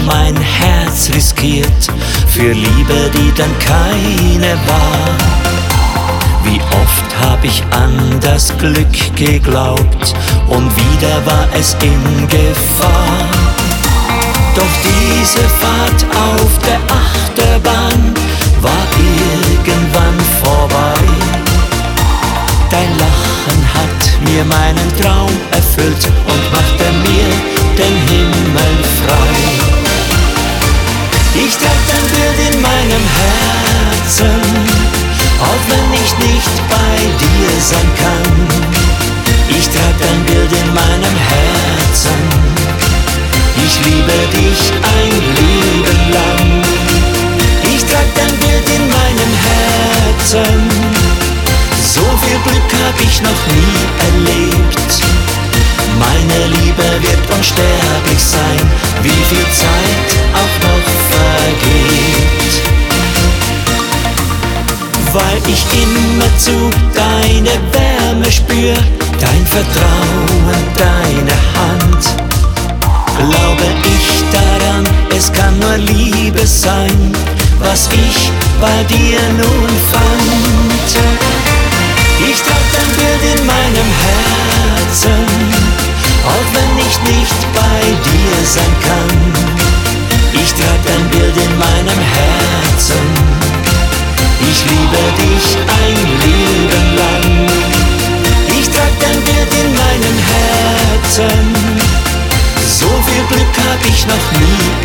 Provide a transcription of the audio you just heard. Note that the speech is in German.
mein Herz riskiert für Liebe, die dann keine war. Wie oft hab ich an das Glück geglaubt und wieder war es in Gefahr. Doch diese Fahrt auf der Achterbahn war irgendwann vorbei. Dein Lachen hat mir meinen Traum erfüllt und machte mir den Himmel frei. Ich trag dein Bild in meinem Herzen, auch wenn ich nicht bei dir sein kann. Ich trag dein Bild in meinem Herzen, ich liebe dich ein Leben lang. Ich trag dein Bild in meinem Herzen, so viel Glück hab ich noch nie erlebt. Meine Liebe wird unsterblich sein, wie viel Zeit auch noch vergeht. Weil ich immerzu deine Wärme spür, dein Vertrauen, deine Hand, glaube ich daran, es kann nur Liebe sein, was ich bei dir nun fand. Ich trag dein Bild in meinem Herzen, auch wenn ich nicht bei dir sein kann. Ich trag dein Bild in meinem Herzen, ich liebe dich ein Leben lang. Ich trag dein Bild in meinem Herzen, so viel Glück hab ich noch nie